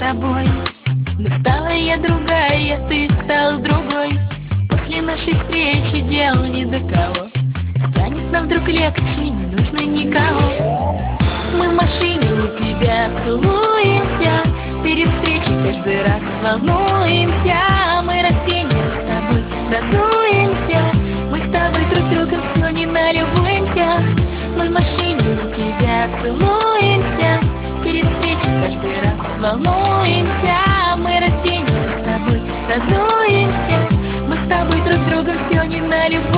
тобой. Но стала я другая, ты стал другой. После нашей встречи дел ни до кого. Станет нам вдруг легче, не нужно никого. Мы в машине у тебя целуемся, перед встречей каждый раз волнуемся. Мы растения с тобой радуемся, мы с тобой друг другом все не налюбуемся. Мы в машине у тебя целуемся, перед встречей каждый раз волнуемся. Мы растения с тобой радуемся, мы с тобой друг другом все не налюбуемся.